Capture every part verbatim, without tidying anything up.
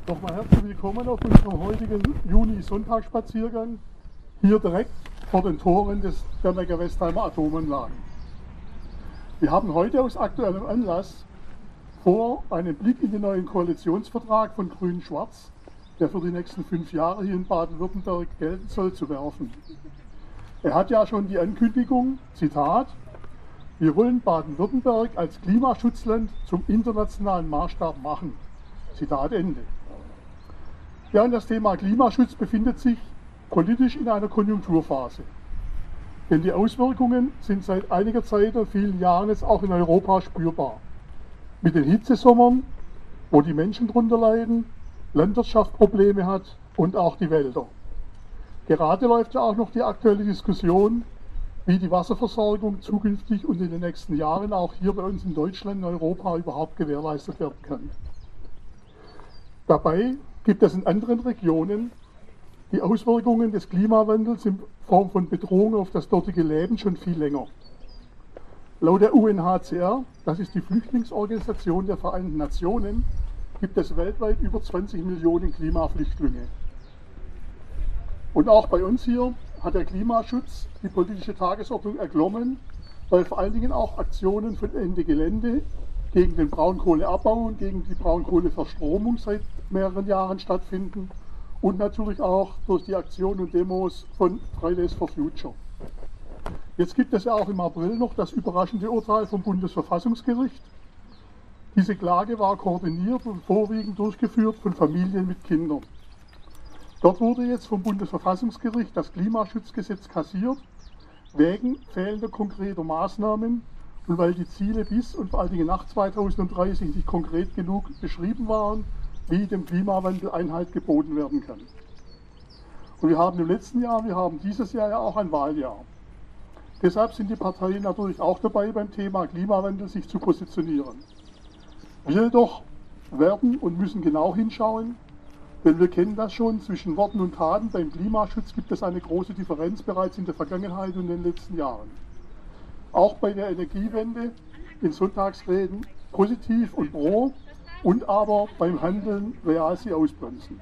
Nochmal herzlich willkommen auf unserem heutigen Juni-Sonntagsspaziergang, hier direkt vor den Toren des, der Neckar-Westheimer Atomanlagen. Wir haben heute aus aktuellem Anlass vor, einen Blick in den neuen Koalitionsvertrag von Grün-Schwarz, der für die nächsten fünf Jahre hier in Baden-Württemberg gelten soll, zu werfen. Er hat ja schon die Ankündigung, Zitat, wir wollen Baden-Württemberg als Klimaschutzland zum internationalen Maßstab machen. Zitat Ende. Ja, und das Thema Klimaschutz befindet sich politisch in einer Konjunkturphase. Denn die Auswirkungen sind seit einiger Zeit und vielen Jahren jetzt auch in Europa spürbar. Mit den Hitzesommern, wo die Menschen drunter leiden, Landwirtschaft Probleme hat und auch die Wälder. Gerade läuft ja auch noch die aktuelle Diskussion, wie die Wasserversorgung zukünftig und in den nächsten Jahren auch hier bei uns in Deutschland und Europa überhaupt gewährleistet werden kann. Dabei gibt es in anderen Regionen die Auswirkungen des Klimawandels in Form von Bedrohung auf das dortige Leben schon viel länger. Laut der U N H C R, das ist die Flüchtlingsorganisation der Vereinten Nationen, gibt es weltweit über zwanzig Millionen Klimaflüchtlinge. Und auch bei uns hier hat der Klimaschutz die politische Tagesordnung erklommen, weil vor allen Dingen auch Aktionen von Ende Gelände gegen den Braunkohleabbau und gegen die Braunkohleverstromung seit mehreren Jahren stattfinden und natürlich auch durch die Aktionen und Demos von Fridays for Future. Jetzt gibt es ja auch im April noch das überraschende Urteil vom Bundesverfassungsgericht. Diese Klage war koordiniert und vorwiegend durchgeführt von Familien mit Kindern. Dort wurde jetzt vom Bundesverfassungsgericht das Klimaschutzgesetz kassiert, wegen fehlender konkreter Maßnahmen und weil die Ziele bis und vor allen Dingen nach zweitausenddreißig nicht konkret genug beschrieben waren, wie dem Klimawandel Einhalt geboten werden kann. Und wir haben im letzten Jahr, wir haben dieses Jahr ja auch ein Wahljahr. Deshalb sind die Parteien natürlich auch dabei, beim Thema Klimawandel sich zu positionieren. Wir jedoch werden und müssen genau hinschauen, denn wir kennen das schon, zwischen Worten und Taten beim Klimaschutz gibt es eine große Differenz bereits in der Vergangenheit und in den letzten Jahren. Auch bei der Energiewende in Sonntagsreden positiv und pro und aber beim Handeln real sie ausbremsen.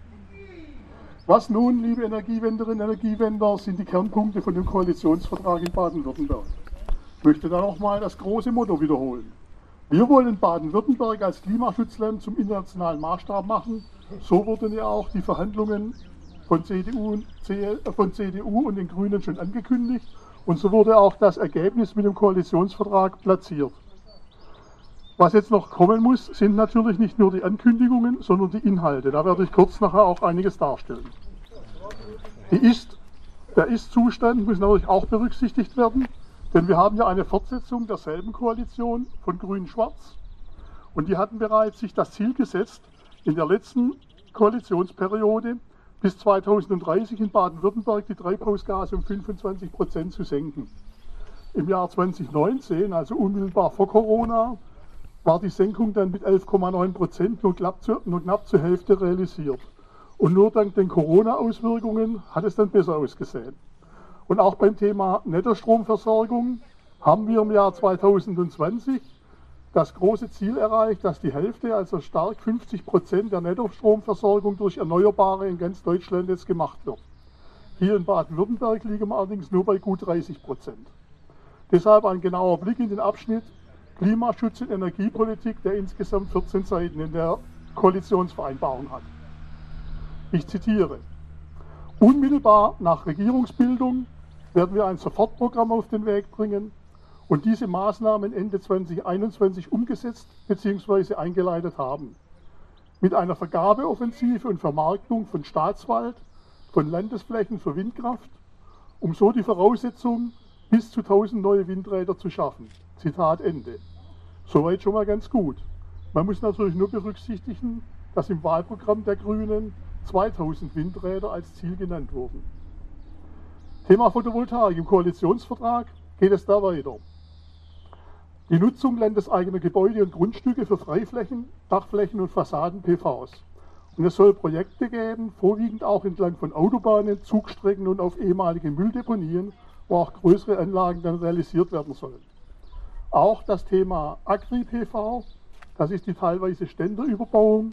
Was nun, liebe Energiewenderinnen und Energiewender, sind die Kernpunkte von dem Koalitionsvertrag in Baden-Württemberg? Ich möchte da nochmal das große Motto wiederholen. Wir wollen Baden-Württemberg als Klimaschutzland zum internationalen Maßstab machen. So wurden ja auch die Verhandlungen von C D U und, C L, äh, von C D U und den Grünen schon angekündigt. Und so wurde auch das Ergebnis mit dem Koalitionsvertrag platziert. Was jetzt noch kommen muss, sind natürlich nicht nur die Ankündigungen, sondern die Inhalte. Da werde ich kurz nachher auch einiges darstellen. Die Ist, der Ist-Zustand muss natürlich auch berücksichtigt werden, denn wir haben ja eine Fortsetzung derselben Koalition von Grün-Schwarz. Und die hatten bereits sich das Ziel gesetzt, in der letzten Koalitionsperiode bis zweitausenddreißig in Baden-Württemberg die Treibhausgase um fünfundzwanzig Prozent zu senken. Im Jahr zweitausendneunzehn, also unmittelbar vor Corona, war die Senkung dann mit elf Komma neun Prozent nur knapp, zu, nur knapp zur Hälfte realisiert. Und nur dank den Corona-Auswirkungen hat es dann besser ausgesehen. Und auch beim Thema Nettostromversorgung haben wir im Jahr zweitausendzwanzig das große Ziel erreicht, dass die Hälfte, also stark fünfzig Prozent der Nettostromversorgung durch Erneuerbare in ganz Deutschland jetzt gemacht wird. Hier in Baden-Württemberg liegen wir allerdings nur bei gut dreißig Prozent. Deshalb ein genauer Blick in den Abschnitt Klimaschutz und Energiepolitik, der insgesamt vierzehn Seiten in der Koalitionsvereinbarung hat. Ich zitiere: Unmittelbar nach Regierungsbildung werden wir ein Sofortprogramm auf den Weg bringen und diese Maßnahmen Ende zweitausendeinundzwanzig umgesetzt bzw. eingeleitet haben. Mit einer Vergabeoffensive und Vermarktung von Staatswald, von Landesflächen für Windkraft, um so die Voraussetzung bis zu tausend neue Windräder zu schaffen. Zitat Ende. Soweit schon mal ganz gut. Man muss natürlich nur berücksichtigen, dass im Wahlprogramm der Grünen zweitausend Windräder als Ziel genannt wurden. Thema Photovoltaik. Im Koalitionsvertrag geht es da weiter. Die Nutzung landeseigener Gebäude und Grundstücke für Freiflächen, Dachflächen und Fassaden-P Vs. Und es soll Projekte geben, vorwiegend auch entlang von Autobahnen, Zugstrecken und auf ehemaligen Mülldeponien, wo auch größere Anlagen dann realisiert werden sollen. Auch das Thema Agri-P V, das ist die teilweise Ständerüberbauung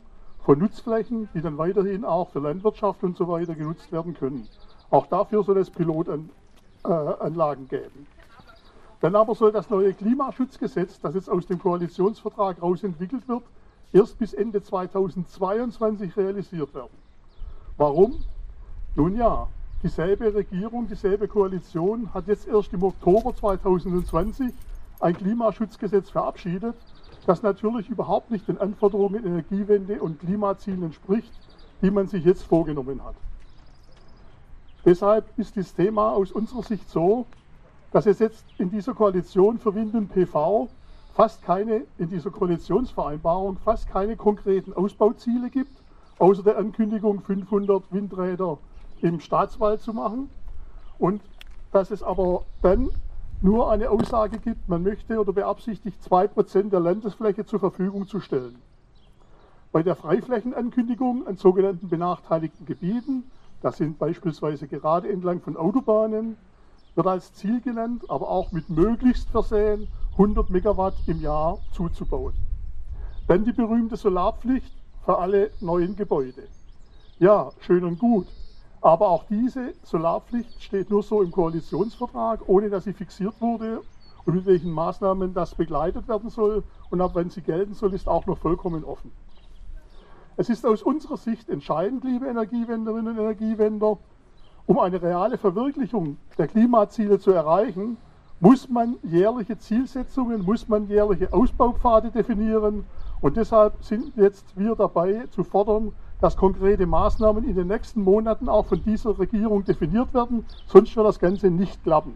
von Nutzflächen, die dann weiterhin auch für Landwirtschaft und so weiter genutzt werden können. Auch dafür soll es Pilotanlagen geben. Dann aber soll das neue Klimaschutzgesetz, das jetzt aus dem Koalitionsvertrag raus entwickelt wird, erst bis Ende zweitausendzweiundzwanzig realisiert werden. Warum? Nun ja, dieselbe Regierung, dieselbe Koalition hat jetzt erst im Oktober zweitausendzwanzig ein Klimaschutzgesetz verabschiedet, das natürlich überhaupt nicht den Anforderungen Energiewende und Klimazielen entspricht, die man sich jetzt vorgenommen hat. Deshalb ist das Thema aus unserer Sicht so, dass es jetzt in dieser Koalition für Wind und P V fast keine, in dieser Koalitionsvereinbarung fast keine konkreten Ausbauziele gibt, außer der Ankündigung, fünfhundert Windräder im Staatswald zu machen. Und dass es aber dann nur eine Aussage gibt, man möchte oder beabsichtigt, zwei Prozent der Landesfläche zur Verfügung zu stellen. Bei der Freiflächenankündigung an sogenannten benachteiligten Gebieten, das sind beispielsweise gerade entlang von Autobahnen, wird als Ziel genannt, aber auch mit möglichst versehen, hundert Megawatt im Jahr zuzubauen. Dann die berühmte Solarpflicht für alle neuen Gebäude. Ja, schön und gut, aber auch diese Solarpflicht steht nur so im Koalitionsvertrag, ohne dass sie fixiert wurde und mit welchen Maßnahmen das begleitet werden soll und ab wann sie gelten soll, ist auch noch vollkommen offen. Es ist aus unserer Sicht entscheidend, liebe Energiewenderinnen und Energiewender, um eine reale Verwirklichung der Klimaziele zu erreichen, muss man jährliche Zielsetzungen, muss man jährliche Ausbaupfade definieren und deshalb sind jetzt wir dabei zu fordern, dass konkrete Maßnahmen in den nächsten Monaten auch von dieser Regierung definiert werden, sonst wird das Ganze nicht klappen.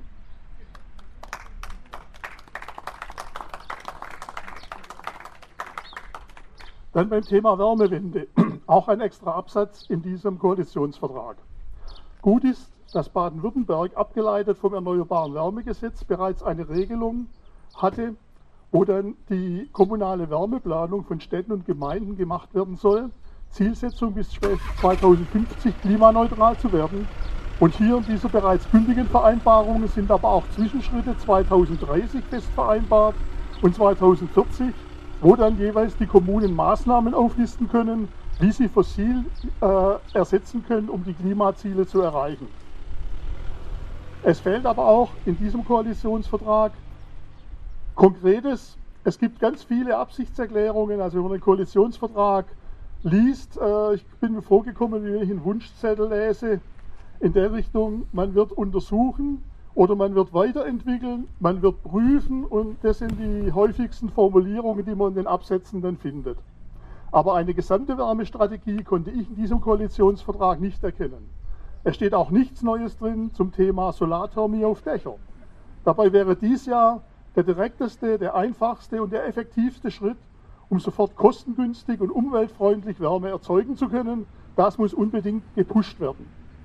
Dann beim Thema Wärmewende, auch ein extra Absatz in diesem Koalitionsvertrag. Gut ist, dass Baden-Württemberg, abgeleitet vom Erneuerbaren Wärmegesetz, bereits eine Regelung hatte, wo dann die kommunale Wärmeplanung von Städten und Gemeinden gemacht werden soll, Zielsetzung bis zweitausendfünfzig klimaneutral zu werden. Und hier in dieser bereits gültigen Vereinbarung sind aber auch Zwischenschritte zweitausenddreißig fest vereinbart und zweitausendvierzig, wo dann jeweils die Kommunen Maßnahmen auflisten können, wie sie fossil äh, ersetzen können, um die Klimaziele zu erreichen. Es fehlt aber auch in diesem Koalitionsvertrag Konkretes. Es gibt ganz viele Absichtserklärungen, also wenn man den Koalitionsvertrag liest, äh, ich bin mir vorgekommen, wie wenn ich einen Wunschzettel lese, in der Richtung, man wird untersuchen oder man wird weiterentwickeln, man wird prüfen und das sind die häufigsten Formulierungen, die man in den Absätzen dann findet. Aber eine gesamte Wärmestrategie konnte ich in diesem Koalitionsvertrag nicht erkennen. Es steht auch nichts Neues drin zum Thema Solarthermie auf Dächern. Dabei wäre dies ja der direkteste, der einfachste und der effektivste Schritt, um sofort kostengünstig und umweltfreundlich Wärme erzeugen zu können. Das muss unbedingt gepusht werden.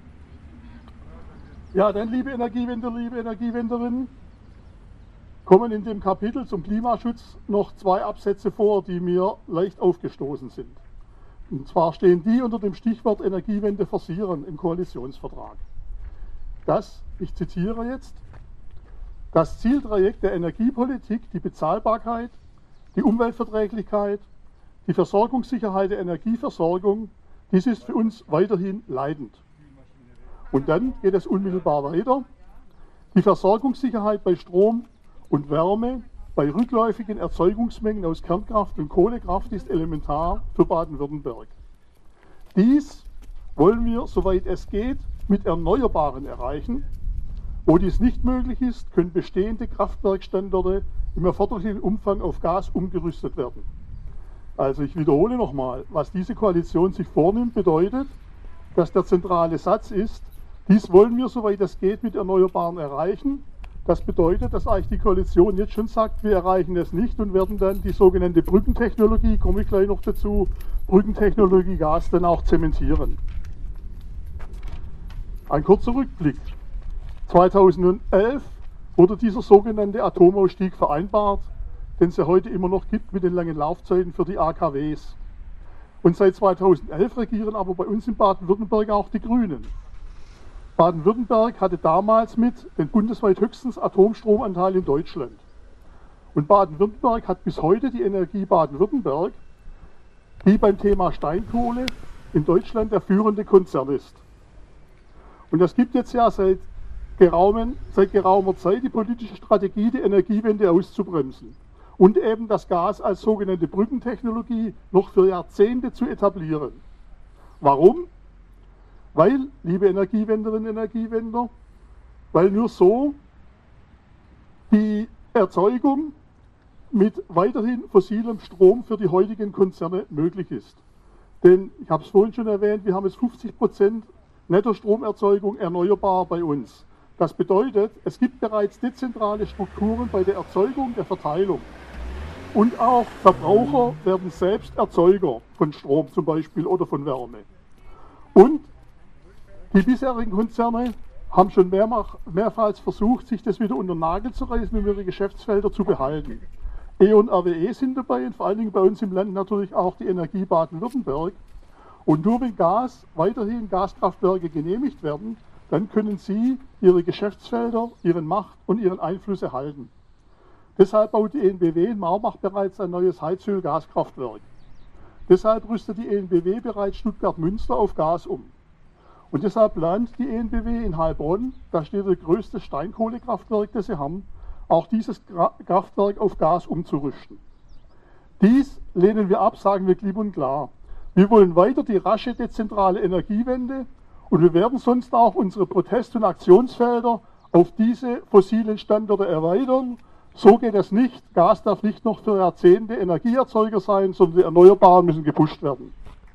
Ja, dann, liebe Energiewender, liebe Energiewenderinnen, kommen in dem Kapitel zum Klimaschutz noch zwei Absätze vor, die mir leicht aufgestoßen sind. Und zwar stehen die unter dem Stichwort Energiewende forcieren im Koalitionsvertrag. Das, ich zitiere jetzt, das Zieldreieck der Energiepolitik, die Bezahlbarkeit, die Umweltverträglichkeit, die Versorgungssicherheit der Energieversorgung, dies ist für uns weiterhin leidend. Und dann geht es unmittelbar weiter. Die Versorgungssicherheit bei Strom und Wärme bei rückläufigen Erzeugungsmengen aus Kernkraft und Kohlekraft ist elementar für Baden-Württemberg. Dies wollen wir, soweit es geht, mit Erneuerbaren erreichen. Wo dies nicht möglich ist, können bestehende Kraftwerkstandorte im erforderlichen Umfang auf Gas umgerüstet werden. Also ich wiederhole nochmal, was diese Koalition sich vornimmt, bedeutet, dass der zentrale Satz ist, dies wollen wir, soweit es geht, mit Erneuerbaren erreichen. Das bedeutet, dass eigentlich die Koalition jetzt schon sagt, wir erreichen es nicht und werden dann die sogenannte Brückentechnologie, komme ich gleich noch dazu, Brückentechnologie Gas dann auch zementieren. Ein kurzer Rückblick. zweitausendelf wurde dieser sogenannte Atomausstieg vereinbart, den es ja heute immer noch gibt mit den langen Laufzeiten für die A K Ws. Und seit zweitausendelf regieren aber bei uns in Baden-Württemberg auch die Grünen. Baden-Württemberg hatte damals mit den bundesweit höchsten Atomstromanteil in Deutschland. Und Baden-Württemberg hat bis heute die Energie Baden-Württemberg die beim Thema Steinkohle in Deutschland der führende Konzern ist. Und es gibt jetzt ja seit, geraumen, seit geraumer Zeit die politische Strategie, die Energiewende auszubremsen und eben das Gas als sogenannte Brückentechnologie noch für Jahrzehnte zu etablieren. Warum? Weil, liebe Energiewenderinnen und Energiewender, weil nur so die Erzeugung mit weiterhin fossilem Strom für die heutigen Konzerne möglich ist. Denn, ich habe es vorhin schon erwähnt, wir haben jetzt fünfzig Prozent Nettostromerzeugung erneuerbar bei uns. Das bedeutet, es gibt bereits dezentrale Strukturen bei der Erzeugung, der Verteilung. Und auch Verbraucher werden selbst Erzeuger von Strom zum Beispiel oder von Wärme. Und die bisherigen Konzerne haben schon mehrmach, mehrmals versucht, sich das wieder unter den Nagel zu reißen, um ihre Geschäftsfelder zu behalten. E und R W E sind dabei und vor allen Dingen bei uns im Land natürlich auch die Energie Baden-Württemberg. Und nur wenn Gas, weiterhin Gaskraftwerke genehmigt werden, dann können sie ihre Geschäftsfelder, ihren Macht und ihren Einfluss erhalten. Deshalb baut die E N B W in Marbach bereits ein neues Heizöl-Gaskraftwerk. Deshalb rüstet die E N B W bereits Stuttgart-Münster auf Gas um. Und deshalb plant die E N B W in Heilbronn, da steht das größte Steinkohlekraftwerk, das sie haben, auch dieses Kraftwerk auf Gas umzurüsten. Dies lehnen wir ab, sagen wir klipp und klar. Wir wollen weiter die rasche dezentrale Energiewende und wir werden sonst auch unsere Protest- und Aktionsfelder auf diese fossilen Standorte erweitern. So geht es nicht. Gas darf nicht noch für Jahrzehnte Energieerzeuger sein, sondern die Erneuerbaren müssen gepusht werden.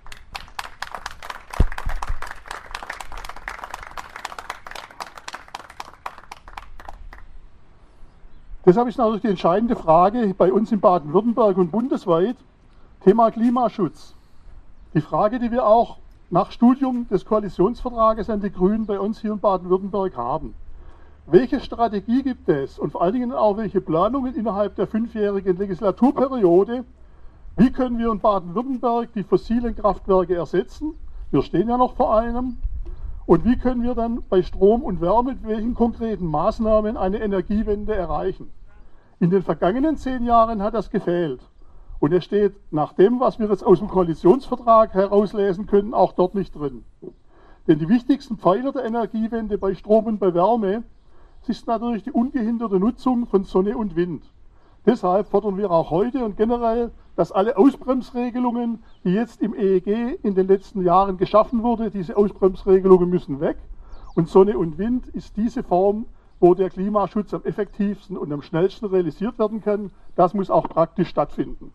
Deshalb ist natürlich die entscheidende Frage bei uns in Baden-Württemberg und bundesweit Thema Klimaschutz. Die Frage, die wir auch nach Studium des Koalitionsvertrages an die Grünen bei uns hier in Baden-Württemberg haben. Welche Strategie gibt es und vor allen Dingen auch welche Planungen innerhalb der fünfjährigen Legislaturperiode? Wie können wir in Baden-Württemberg die fossilen Kraftwerke ersetzen? Wir stehen ja noch vor einem. Und wie können wir dann bei Strom und Wärme mit welchen konkreten Maßnahmen eine Energiewende erreichen? In den vergangenen zehn Jahren hat das gefehlt. Und es steht nach dem, was wir jetzt aus dem Koalitionsvertrag herauslesen können, auch dort nicht drin. Denn die wichtigsten Pfeiler der Energiewende bei Strom und bei Wärme ist natürlich die ungehinderte Nutzung von Sonne und Wind. Deshalb fordern wir auch heute und generell, dass alle Ausbremsregelungen, die jetzt im E E G in den letzten Jahren geschaffen wurden, diese Ausbremsregelungen müssen weg. Und Sonne und Wind ist diese Form, wo der Klimaschutz am effektivsten und am schnellsten realisiert werden kann. Das muss auch praktisch stattfinden.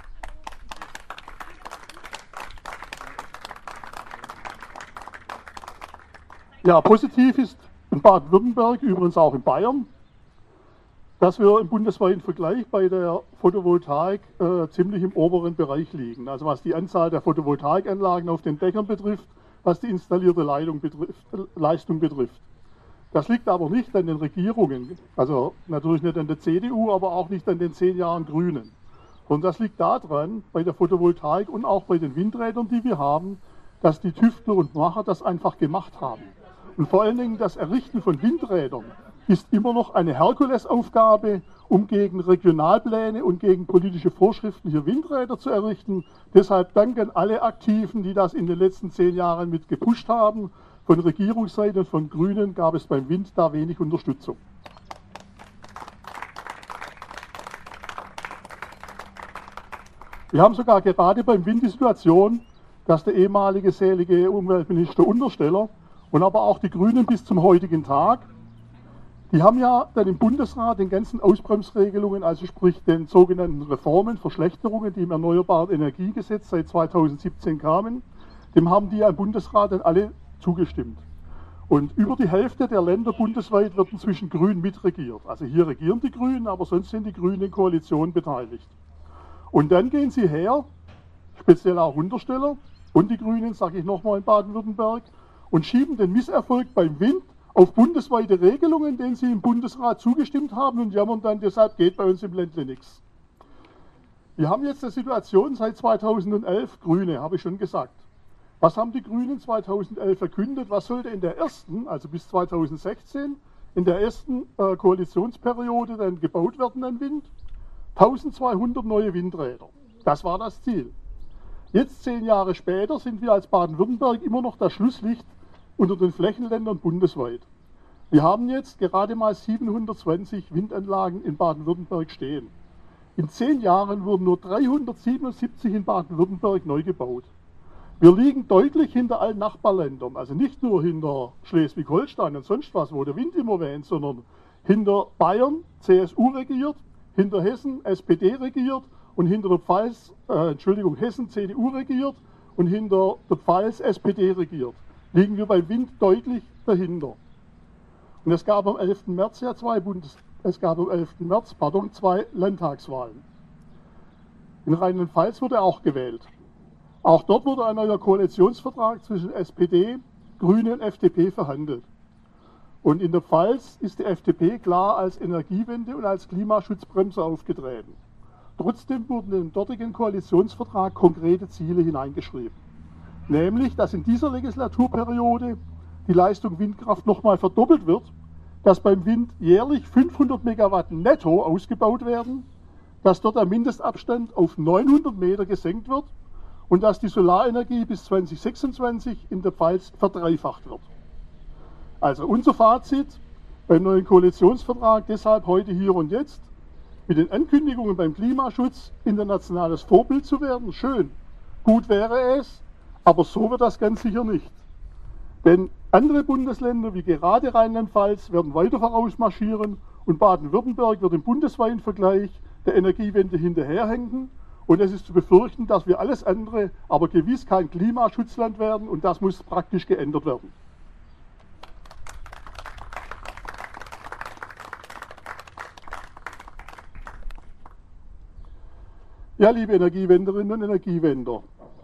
Ja, positiv ist in Baden-Württemberg, übrigens auch in Bayern, dass wir im bundesweiten Vergleich bei der Photovoltaik äh, ziemlich im oberen Bereich liegen. Also was die Anzahl der Photovoltaikanlagen auf den Dächern betrifft, was die installierte Leitung betrifft, Leistung betrifft. Das liegt aber nicht an den Regierungen, also natürlich nicht an der C D U, aber auch nicht an den zehn Jahren Grünen. Und das liegt daran, bei der Photovoltaik und auch bei den Windrädern, die wir haben, dass die Tüftler und Macher das einfach gemacht haben. Und vor allen Dingen das Errichten von Windrädern ist immer noch eine Herkulesaufgabe, um gegen Regionalpläne und gegen politische Vorschriften hier Windräder zu errichten. Deshalb danke an alle Aktiven, die das in den letzten zehn Jahren mit gepusht haben. Von Regierungsseite und von Grünen gab es beim Wind da wenig Unterstützung. Wir haben sogar gerade beim Wind die Situation, dass der ehemalige selige Umweltminister Untersteller und aber auch die Grünen bis zum heutigen Tag, die haben ja dann im Bundesrat den ganzen Ausbremsregelungen, also sprich den sogenannten Reformen, Verschlechterungen, die im Erneuerbaren Energiegesetz seit zweitausendsiebzehn kamen, dem haben die ja im Bundesrat dann alle zugestimmt. Und über die Hälfte der Länder bundesweit wird inzwischen grün mitregiert. Also hier regieren die Grünen, aber sonst sind die Grünen in Koalition beteiligt. Und dann gehen sie her, speziell auch Untersteller und die Grünen, sage ich nochmal in Baden-Württemberg, und schieben den Misserfolg beim Wind auf bundesweite Regelungen, denen sie im Bundesrat zugestimmt haben und jammern dann, deshalb geht bei uns im Ländle nichts. Wir haben jetzt eine Situation seit zweitausendelf, Grüne, habe ich schon gesagt. Was haben die Grünen zweitausendelf verkündet? Was sollte in der ersten, also bis zweitausendsechzehn, in der ersten äh, Koalitionsperiode dann gebaut werden an Wind? eintausendzweihundert neue Windräder. Das war das Ziel. Jetzt, zehn Jahre später, sind wir als Baden-Württemberg immer noch das Schlusslicht unter den Flächenländern bundesweit. Wir haben jetzt gerade mal siebenhundertzwanzig Windanlagen in Baden-Württemberg stehen. In zehn Jahren wurden nur dreihundertsiebenundsiebzig in Baden-Württemberg neu gebaut. Wir liegen deutlich hinter allen Nachbarländern, also nicht nur hinter Schleswig-Holstein und sonst was, wo der Wind immer wähnt, sondern hinter Bayern, C S U regiert, hinter Hessen, S P D regiert und hinter der Pfalz, äh, Entschuldigung, Hessen, C D U regiert und hinter der Pfalz, S P D regiert. Liegen wir beim Wind deutlich dahinter. Und es gab am elften März ja zwei Bundes, es gab am elften März, pardon, zwei Landtagswahlen. In Rheinland-Pfalz wurde auch gewählt. Auch dort wurde ein neuer Koalitionsvertrag zwischen S P D, Grüne und F D P verhandelt. Und in der Pfalz ist die F D P klar als Energiewende und als Klimaschutzbremse aufgetreten. Trotzdem wurden im dortigen Koalitionsvertrag konkrete Ziele hineingeschrieben. Nämlich, dass in dieser Legislaturperiode die Leistung Windkraft nochmal verdoppelt wird, dass beim Wind jährlich fünfhundert Megawatt netto ausgebaut werden, dass dort der Mindestabstand auf neunhundert Meter gesenkt wird und dass die Solarenergie bis zweitausendsechsundzwanzig in der Pfalz verdreifacht wird. Also unser Fazit beim neuen Koalitionsvertrag, deshalb heute hier und jetzt, mit den Ankündigungen beim Klimaschutz internationales Vorbild zu werden, schön, gut wäre es, aber so wird das ganz sicher nicht. Denn andere Bundesländer wie gerade Rheinland-Pfalz werden weiter vorausmarschieren und Baden-Württemberg wird im bundesweiten Vergleich der Energiewende hinterherhängen. Und es ist zu befürchten, dass wir alles andere, aber gewiss kein Klimaschutzland werden und das muss praktisch geändert werden. Ja, liebe Energiewenderinnen und Energiewender,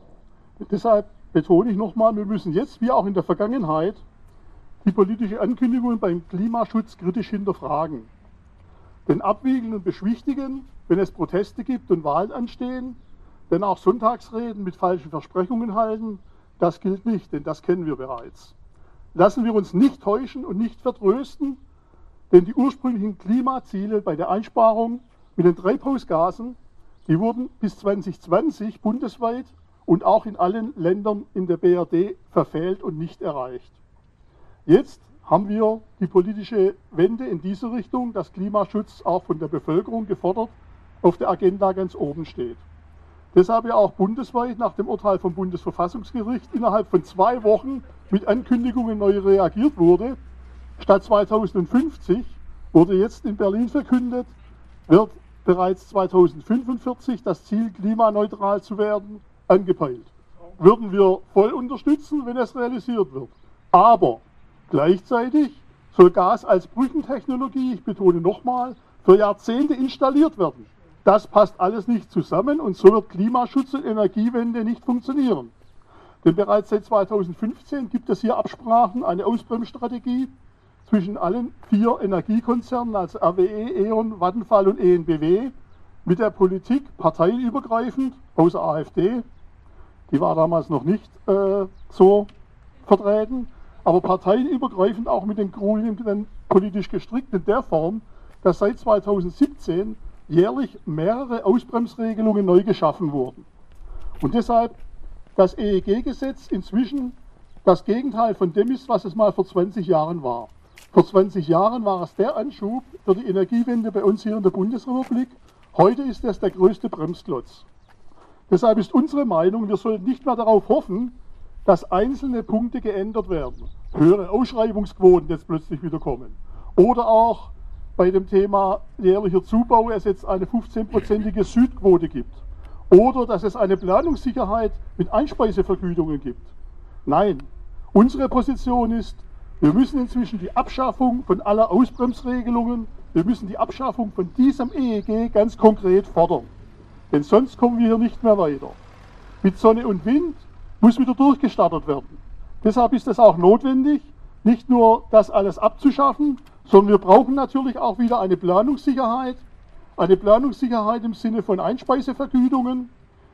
deshalb betone ich nochmal, wir müssen jetzt, wie auch in der Vergangenheit, die politische Ankündigungen beim Klimaschutz kritisch hinterfragen. Denn abwiegeln und beschwichtigen, wenn es Proteste gibt und Wahlen anstehen, denn auch Sonntagsreden mit falschen Versprechungen halten, das gilt nicht, denn das kennen wir bereits. Lassen wir uns nicht täuschen und nicht vertrösten, denn die ursprünglichen Klimaziele bei der Einsparung mit den Treibhausgasen, die wurden bis zweitausendzwanzig bundesweit und auch in allen Ländern in der B R D verfehlt und nicht erreicht. Jetzt haben wir die politische Wende in diese Richtung, dass Klimaschutz auch von der Bevölkerung gefordert auf der Agenda ganz oben steht. Deshalb ja auch bundesweit nach dem Urteil vom Bundesverfassungsgericht innerhalb von zwei Wochen mit Ankündigungen neu reagiert wurde. Statt zweitausendfünfzig wurde jetzt in Berlin verkündet, wird bereits zweitausendfünfundvierzig das Ziel, klimaneutral zu werden, angepeilt. Würden wir voll unterstützen, wenn es realisiert wird. Aber gleichzeitig soll Gas als Brückentechnologie, ich betone nochmal, für Jahrzehnte installiert werden. Das passt alles nicht zusammen und so wird Klimaschutz und Energiewende nicht funktionieren. Denn bereits seit zweitausendfünfzehn gibt es hier Absprachen, eine Ausbremsstrategie zwischen allen vier Energiekonzernen, also R W E, E ON, Vattenfall und E N B W, mit der Politik parteienübergreifend, außer A f D, die war damals noch nicht äh, so vertreten, aber parteienübergreifend auch mit den Grünen politisch gestrickt in der Form, dass seit zweitausendsiebzehn jährlich mehrere Ausbremsregelungen neu geschaffen wurden. Und deshalb das E E G-Gesetz inzwischen das Gegenteil von dem ist, was es mal vor zwanzig Jahren war. Vor zwanzig Jahren war es der Anschub für die Energiewende bei uns hier in der Bundesrepublik. Heute ist es der größte Bremsklotz. Deshalb ist unsere Meinung, wir sollten nicht mehr darauf hoffen, dass einzelne Punkte geändert werden. Höhere Ausschreibungsquoten jetzt plötzlich wieder kommen. Oder auch bei dem Thema jährlicher Zubau es jetzt eine fünfzehnprozentige Südquote gibt. Oder dass es eine Planungssicherheit mit Einspeisevergütungen gibt. Nein, unsere Position ist, wir müssen inzwischen die Abschaffung von aller Ausbremsregelungen, wir müssen die Abschaffung von diesem E E G ganz konkret fordern. Denn sonst kommen wir hier nicht mehr weiter. Mit Sonne und Wind muss wieder durchgestartet werden. Deshalb ist es auch notwendig, nicht nur das alles abzuschaffen, sondern wir brauchen natürlich auch wieder eine Planungssicherheit. Eine Planungssicherheit im Sinne von Einspeisevergütungen,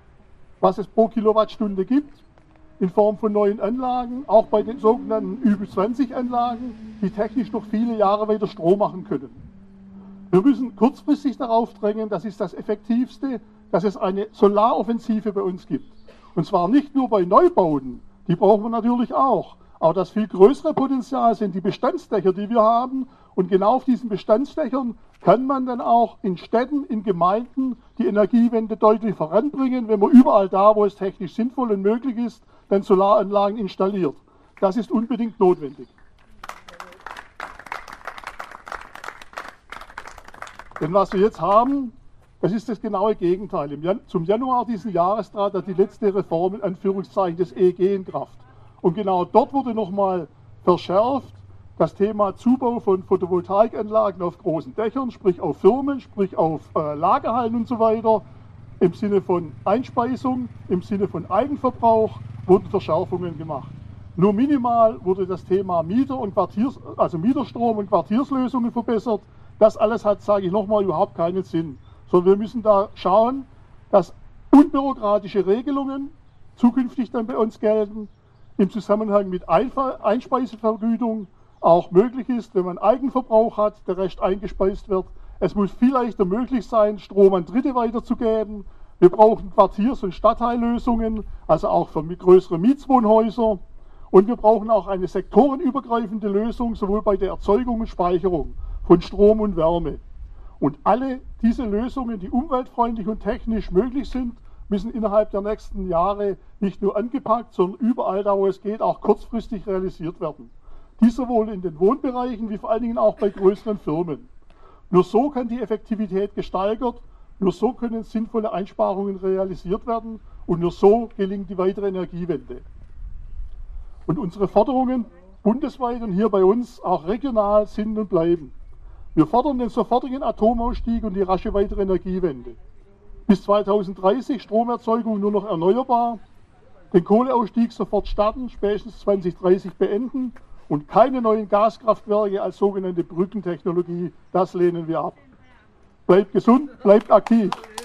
was es pro Kilowattstunde gibt, in Form von neuen Anlagen, auch bei den sogenannten Ü zwanzig Anlagen, die technisch noch viele Jahre weiter Strom machen können. Wir müssen kurzfristig darauf drängen, das ist das Effektivste, dass es eine Solaroffensive bei uns gibt. Und zwar nicht nur bei Neubauten, die brauchen wir natürlich auch. Aber das viel größere Potenzial sind die Bestandsdächer, die wir haben. Und genau auf diesen Bestandsdächern kann man dann auch in Städten, in Gemeinden die Energiewende deutlich voranbringen, wenn man überall da, wo es technisch sinnvoll und möglich ist, dann Solaranlagen installiert. Das ist unbedingt notwendig. Denn was wir jetzt haben, das ist das genaue Gegenteil. Im Jan- zum Januar diesen Jahres trat die letzte Reform in Anführungszeichen des E E G in Kraft. Und genau dort wurde nochmal verschärft das Thema Zubau von Photovoltaikanlagen auf großen Dächern, sprich auf Firmen, sprich auf äh, Lagerhallen und so weiter. Im Sinne von Einspeisung, im Sinne von Eigenverbrauch wurden Verschärfungen gemacht. Nur minimal wurde das Thema Mieter und Quartiers, also Mieterstrom und Quartierslösungen verbessert. Das alles hat, sage ich nochmal, überhaupt keinen Sinn. Sondern wir müssen da schauen, dass unbürokratische Regelungen zukünftig dann bei uns gelten, im Zusammenhang mit Einf- Einspeisevergütung auch möglich ist, wenn man Eigenverbrauch hat, der Rest eingespeist wird. Es muss viel leichter möglich sein, Strom an Dritte weiterzugeben. Wir brauchen Quartiers- und Stadtteillösungen, also auch für größere Mietswohnhäuser. Und wir brauchen auch eine sektorenübergreifende Lösung, sowohl bei der Erzeugung und Speicherung von Strom und Wärme. Und alle diese Lösungen, die umweltfreundlich und technisch möglich sind, müssen innerhalb der nächsten Jahre nicht nur angepackt, sondern überall da, wo es geht, auch kurzfristig realisiert werden. Dies sowohl in den Wohnbereichen wie vor allen Dingen auch bei größeren Firmen. Nur so kann die Effektivität gesteigert, nur so können sinnvolle Einsparungen realisiert werden und nur so gelingt die weitere Energiewende. Und unsere Forderungen bundesweit und hier bei uns auch regional sind und bleiben. Wir fordern den sofortigen Atomausstieg und die rasche weitere Energiewende. Bis zweitausenddreißig Stromerzeugung nur noch erneuerbar, den Kohleausstieg sofort starten, spätestens zweitausenddreißig beenden und keine neuen Gaskraftwerke als sogenannte Brückentechnologie, das lehnen wir ab. Bleibt gesund, bleibt aktiv.